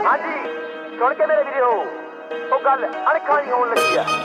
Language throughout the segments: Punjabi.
हाँ जी सुन के मेरे वीरो वो गल अणखा ही होने लगी है।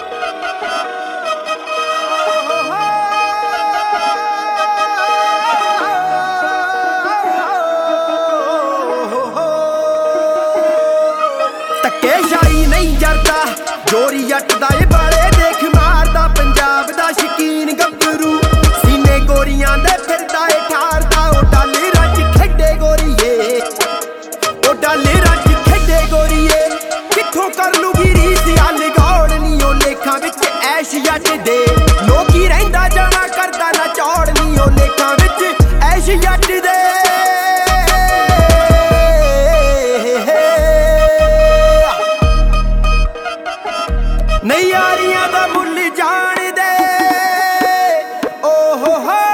ਧੱਕੇਸ਼ਾਹੀ ਨਹੀਂ ਜਰਦਾ ਜੋਰੀ ਜੱਟ ਦਾ ਏ ਬਾਲੇ ਦੇਖ ਮਾਰਦਾ ਪੰਜਾਬ ਦਾ ਸ਼ਕੀਨ ਗੱਭਰੂ ਸੀਨੇ ਗੋਰੀਆਂ ਦੇ ਫਿਰਦਾ ਏ ਠਾਰਦਾ ਉਹ ਡਾਲੇ ਰੱਜ ਖੇਡੇ ਗੋਰੀਏ ਉਹ ਡਾਲੇ ਰੱਜ ਖੇਡੇ ਗੋਰੀਏ ਕਿੱਥੋਂ ਕਰ ਲੂਗੀ ਰੀਸ ਹੱਲ ਗੌੜ ਨੀ ਉਹ ਲੇਖਾਂ ਵਿੱਚ ਐਸ਼ ਜੱਟ ਦੇ ਲੋਕੀ ਰਹਿੰਦਾ ਜਾਣਾ ਕਰਦਾ ਨਾ ਚੌੜ ਨੀ ਉਹ ਲੇਖਾਂ ਵਿੱਚ ਐਸ਼ ਜੱਟ ਦੇ ਨਹੀਂ ਯਾਰੀਆਂ ਦਾ ਮੁੱਲ ਜਾਣਦੇ ਓ ਹੋ ਹੋ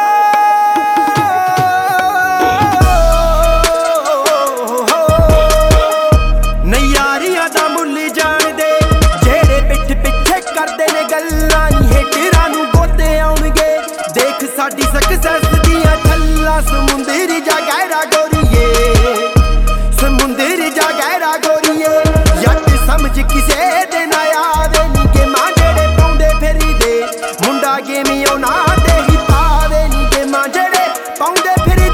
ਨਹੀਂ ਯਾਰੀਆਂ ਦਾ ਮੁੱਲ ਜਾਣਦੇ ਜਿਹੜੇ ਪਿੱਠ ਪਿੱਛੇ ਕਰਦੇ ਨੇ ਗੱਲਾਂ ਨੀ ਹੇਟਰਾਂ ਨੂੰ ਗੋਤੇ ਆਉਣਗੇ ਦੇਖ ਸਾਡੀ ਸਕਸੈਸ ਦੀਆਂ ਛੱਲਾਂ ਸਮੁੰਦਰ ਜਾ ਗਹਿਰਾ ਗੋਰੀਏ ਸਮੁੰਦਰ ਜਾ ਗਹਿਰਾ ਗੋਰੀਏ ਜੱਟ ਸਮਝ ਕਿਸੇ ਦੇ ਨਾ ਆਵੇ ਨੀ ਗੇਮਾਂ ਜਿਹੜੇ ਪਾਉਂਦੇ ਫਿਰਦੇ ਮੁੰਡਾ ਗੇਮੀ ਉਹਨਾਂ ਦੇ ਹੀ ਪਾਵੇ ਨੀ ਗੇਮਾਂ ਜਿਹੜੇ ਪਾਉਂਦੇ ਫਿਰਦੇ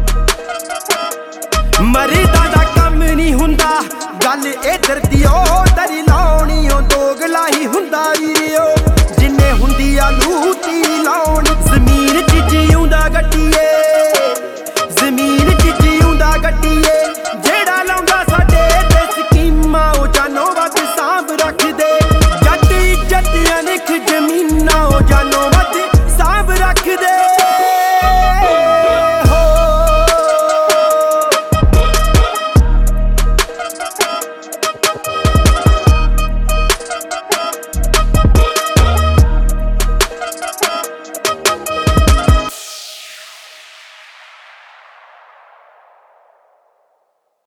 ਮਰਦਾਂ ਦਾ ਕੰਮ ਨਹੀਂ ਹੁੰਦਾ ਗੱਲ ਇੱਧਰ ਦੀ ਉਹ